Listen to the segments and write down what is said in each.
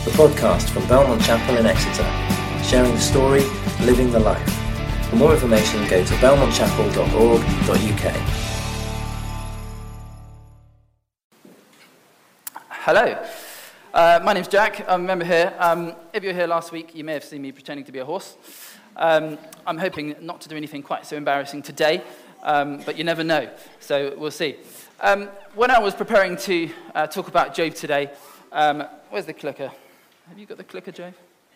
the podcast from Belmont Chapel in Exeter, sharing the story, living the life. For more information, go to belmontchapel.org.uk. Hello, my name's Jack. I'm a member here. If you were here last week, you may have seen me pretending to be a horse. I'm hoping not to do anything quite so embarrassing today, but you never know, so we'll see. When I was preparing to talk about Job today, where's the clicker? Have you got the clicker, Job?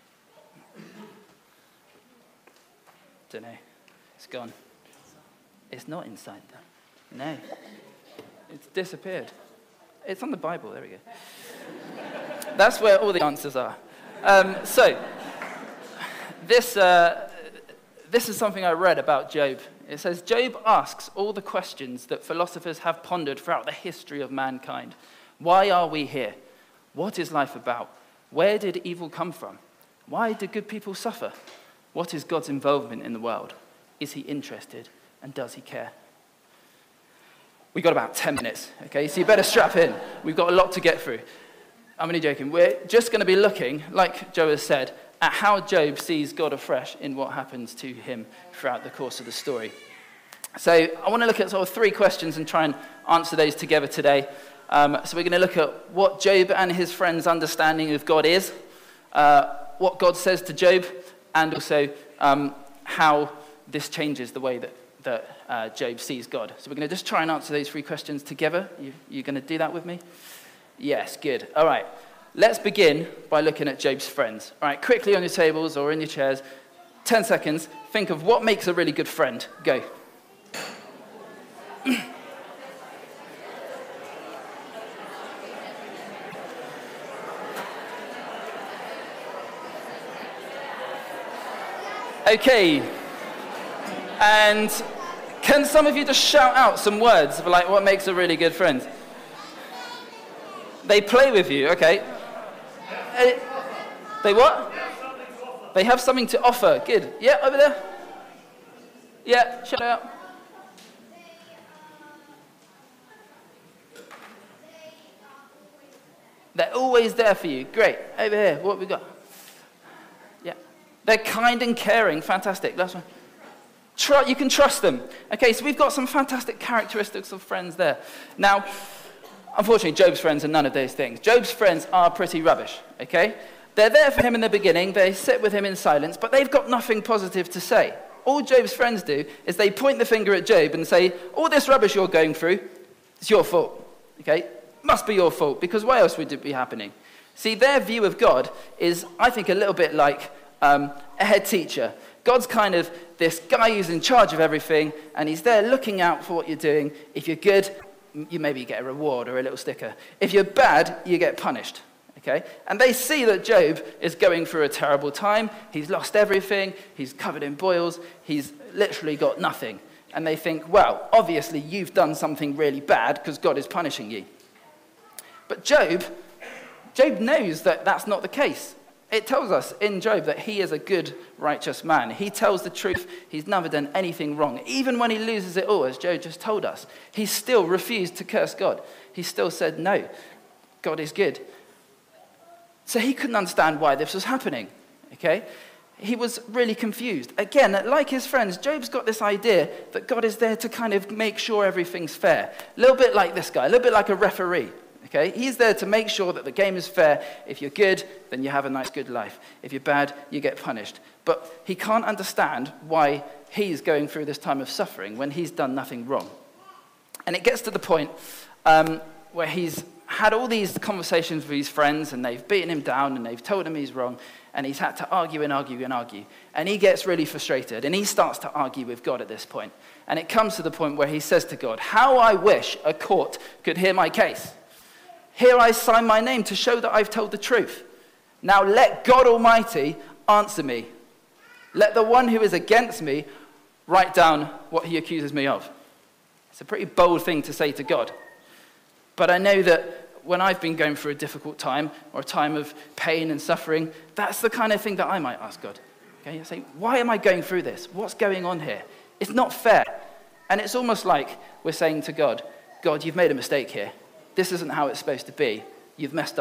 Don't know. It's gone. It's not inside though. No. It's disappeared. It's on the Bible. There we go. That's where all the answers are. This is something I read about Job. It says, Job asks all the questions that philosophers have pondered throughout the history of mankind. Why are we here? What is life about? Where did evil come from? Why do good people suffer? What is God's involvement in the world? Is he interested? And does he care? We've got about 10 minutes, okay? So you better strap in. We've got a lot to get through. I'm only joking. We're just going to be looking, like Joe has said, at how Job sees God afresh in what happens to him throughout the course of the story. So I want to look at sort of 3 questions and try and answer those together today. So we're going to look at what Job and his friends' understanding of God is, what God says to Job, and also how this changes the way that Job sees God. So we're going to just try and answer those 3 questions together. You going to do that with me? Yes, good. All right. Let's begin by looking at Job's friends. All right, quickly on your tables or in your chairs, 10 seconds, think of what makes a really good friend. Go. Okay, and can some of you just shout out some words of like what makes a really good friend? They play with you, okay. They what? They have something to offer. Good. Yeah, over there. Yeah, shout out. They're always there for you. Great. Over here, what have we got? Yeah. They're kind and caring. Fantastic. Last one. You can trust them. Okay, so we've got some fantastic characteristics of friends there. Now, unfortunately, Job's friends are none of those things. Job's friends are pretty rubbish, okay? They're there for him in the beginning. They sit with him in silence, but they've got nothing positive to say. All Job's friends do is they point the finger at Job and say, all this rubbish you're going through, it's your fault, okay? Must be your fault, because why else would it be happening? See, their view of God is, I think, a little bit like a head teacher. God's kind of this guy who's in charge of everything, and he's there looking out for what you're doing. If you're good, you maybe get a reward or a little sticker. If you're bad, you get punished, okay? And they see that Job is going through a terrible time. He's lost everything. He's covered in boils. He's literally got nothing. And they think, well, obviously you've done something really bad because God is punishing you. But Job knows that that's not the case. It tells us in Job that he is a good, righteous man. He tells the truth. He's never done anything wrong. Even when he loses it all, as Job just told us, he still refused to curse God. He still said, no, God is good. So he couldn't understand why this was happening, okay? He was really confused. Again, like his friends, Job's got this idea that God is there to kind of make sure everything's fair. A little bit like this guy, a little bit like a referee. Okay, he's there to make sure that the game is fair. If you're good, then you have a nice, good life. If you're bad, you get punished. But he can't understand why he's going through this time of suffering when he's done nothing wrong. And it gets to the point where he's had all these conversations with his friends, and they've beaten him down, and they've told him he's wrong, and he's had to argue and argue and argue. And he gets really frustrated, and he starts to argue with God at this point. And it comes to the point where he says to God, how I wish a court could hear my case. Here I sign my name to show that I've told the truth. Now let God Almighty answer me. Let the one who is against me write down what he accuses me of. It's a pretty bold thing to say to God. But I know that when I've been going through a difficult time or a time of pain and suffering, that's the kind of thing that I might ask God. Okay, I say, why am I going through this? What's going on here? It's not fair. And it's almost like we're saying to God, God, you've made a mistake here. This isn't how it's supposed to be. You've messed up.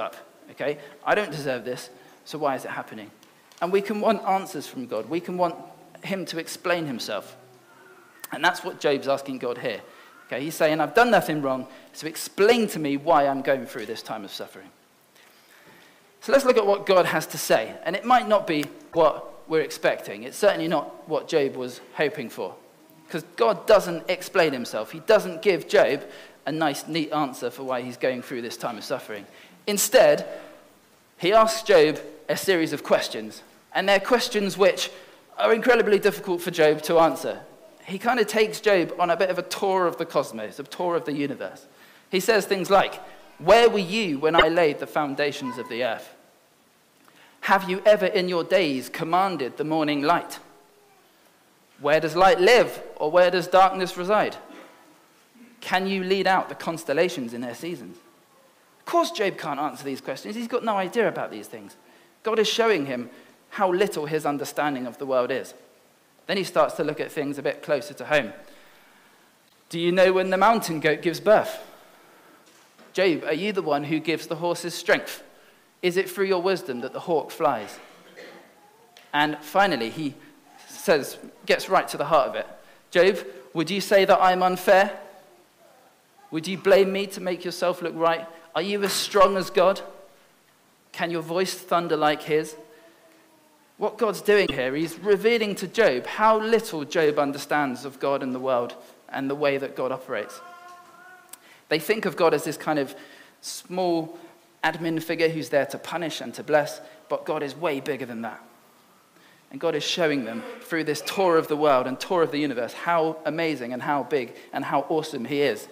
Okay? I don't deserve this, so why is it happening? And we can want answers from God. We can want him to explain himself. And that's what Job's asking God here. Okay? He's saying, I've done nothing wrong, so explain to me why I'm going through this time of suffering. So let's look at what God has to say. And it might not be what we're expecting. It's certainly not what Job was hoping for. Because God doesn't explain himself. He doesn't give Job a nice, neat answer for why he's going through this time of suffering. Instead, he asks Job a series of questions. And they're questions which are incredibly difficult for Job to answer. He kind of takes Job on a bit of a tour of the cosmos, a tour of the universe. He says things like, where were you when I laid the foundations of the earth? Have you ever in your days commanded the morning light? Where does light live, or where does darkness reside? Can you lead out the constellations in their seasons? Of course Job can't answer these questions. He's got no idea about these things. God is showing him how little his understanding of the world is. Then he starts to look at things a bit closer to home. Do you know when the mountain goat gives birth? Job, are you the one who gives the horses strength? Is it through your wisdom that the hawk flies? And finally, he gets right to the heart of it. Job, would you say that I'm unfair? Would you blame me to make yourself look right? Are you as strong as God? Can your voice thunder like his? What God's doing here, he's revealing to Job how little Job understands of God and the world and the way that God operates. They think of God as this kind of small admin figure who's there to punish and to bless, but God is way bigger than that. And God is showing them through this tour of the world and tour of the universe how amazing and how big and how awesome he is.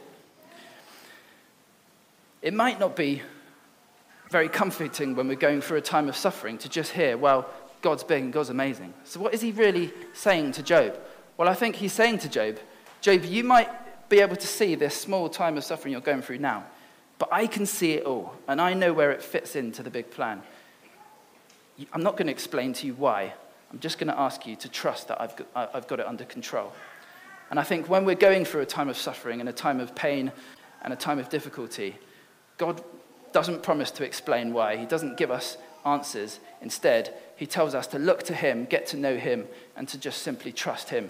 It might not be very comforting when we're going through a time of suffering to just hear, well, God's big and God's amazing. So what is he really saying to Job? Well, I think he's saying to Job, Job, you might be able to see this small time of suffering you're going through now, but I can see it all, and I know where it fits into the big plan. I'm not going to explain to you why. I'm just going to ask you to trust that I've got it under control. And I think when we're going through a time of suffering and a time of pain and a time of difficulty, God doesn't promise to explain why. He doesn't give us answers. Instead, he tells us to look to him, get to know him, and to just simply trust him.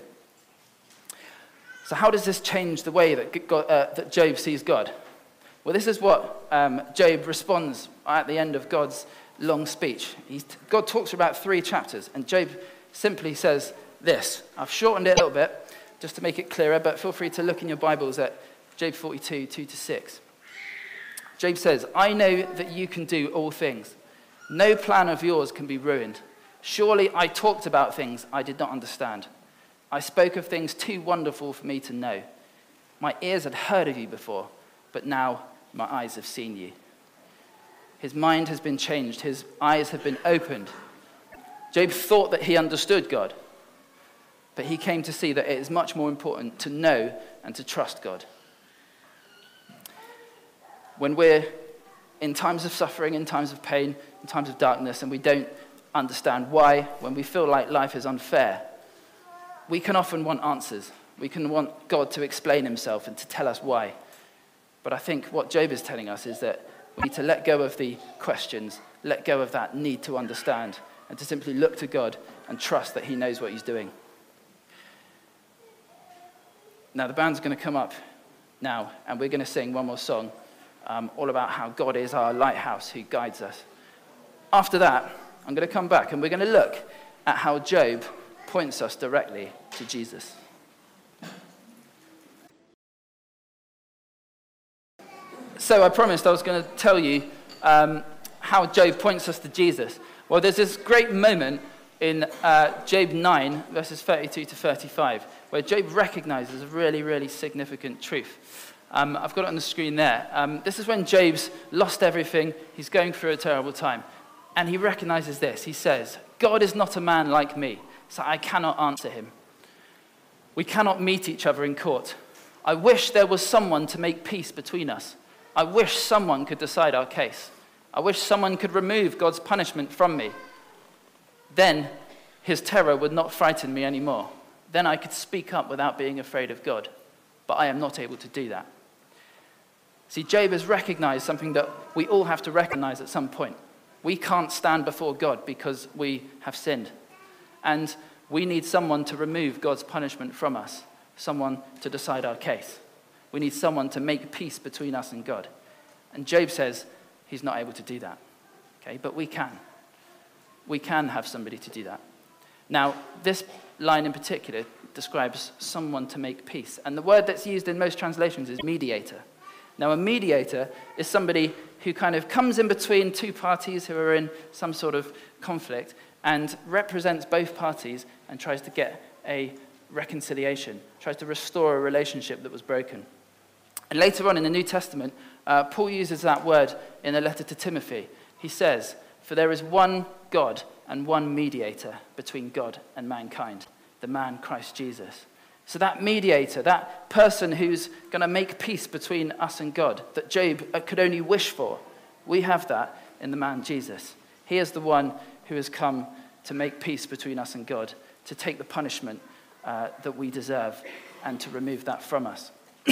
So how does this change the way that Job sees God? Well, this is what Job responds at the end of God's long speech. God talks for about 3 chapters, and Job simply says this. I've shortened it a little bit just to make it clearer, but feel free to look in your Bibles at Job 42, 2-6. Job says, I know that you can do all things. No plan of yours can be ruined. Surely I talked about things I did not understand. I spoke of things too wonderful for me to know. My ears had heard of you before, but now my eyes have seen you. His mind has been changed. His eyes have been opened. Job thought that he understood God, but he came to see that it is much more important to know and to trust God. When we're in times of suffering, in times of pain, in times of darkness, and we don't understand why, when we feel like life is unfair, we can often want answers. We can want God to explain himself and to tell us why. But I think what Job is telling us is that we need to let go of the questions, let go of that need to understand, and to simply look to God and trust that he knows what he's doing. Now, the band's going to come up now, and we're going to sing one more song all about how God is our lighthouse who guides us. After that, I'm going to come back, and we're going to look at how Job points us directly to Jesus. So I promised I was going to tell you how Job points us to Jesus. Well, there's this great moment in Job 9, verses 32 to 35, where Job recognizes a really, really significant truth. I've got it on the screen there. This is when Job's lost everything. He's going through a terrible time. And he recognizes this. He says, God is not a man like me, so I cannot answer him. We cannot meet each other in court. I wish there was someone to make peace between us. I wish someone could decide our case. I wish someone could remove God's punishment from me. Then his terror would not frighten me anymore. Then I could speak up without being afraid of God. But I am not able to do that. See, Job has recognized something that we all have to recognize at some point. We can't stand before God because we have sinned. And we need someone to remove God's punishment from us, someone to decide our case. We need someone to make peace between us and God. And Job says he's not able to do that. Okay, but we can. We can have somebody to do that. Now, this line in particular describes someone to make peace. And the word that's used in most translations is mediator. Now, a mediator is somebody who kind of comes in between two parties who are in some sort of conflict and represents both parties and tries to get a reconciliation, tries to restore a relationship that was broken. And later on in the New Testament, Paul uses that word in a letter to Timothy. He says, "For there is one God and one mediator between God and mankind, the man Christ Jesus." So that mediator, that person who's going to make peace between us and God, that Job could only wish for, we have that in the man Jesus. He is the one who has come to make peace between us and God, to take the punishment that we deserve and to remove that from us.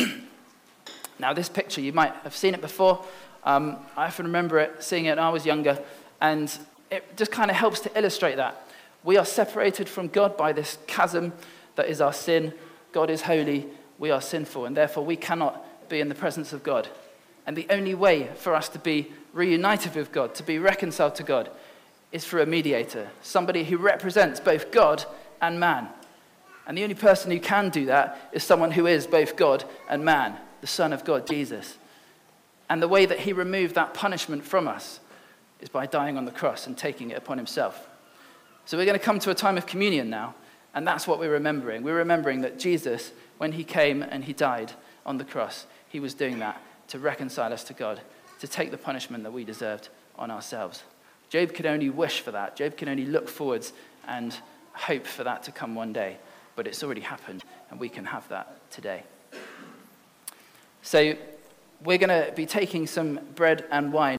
Now, this picture, you might have seen it before. I often remember seeing it when I was younger, and it just kind of helps to illustrate that. We are separated from God by this chasm that is our sin. God is holy, we are sinful, and therefore we cannot be in the presence of God. And the only way for us to be reunited with God, to be reconciled to God, is through a mediator, somebody who represents both God and man. And the only person who can do that is someone who is both God and man, the Son of God, Jesus. And the way that he removed that punishment from us is by dying on the cross and taking it upon himself. So we're going to come to a time of communion now, and that's what we're remembering. We're remembering that Jesus, when he came and he died on the cross, he was doing that to reconcile us to God, to take the punishment that we deserved on ourselves. Job could only wish for that. Job can only look forwards and hope for that to come one day. But it's already happened, and we can have that today. So we're going to be taking some bread and wine.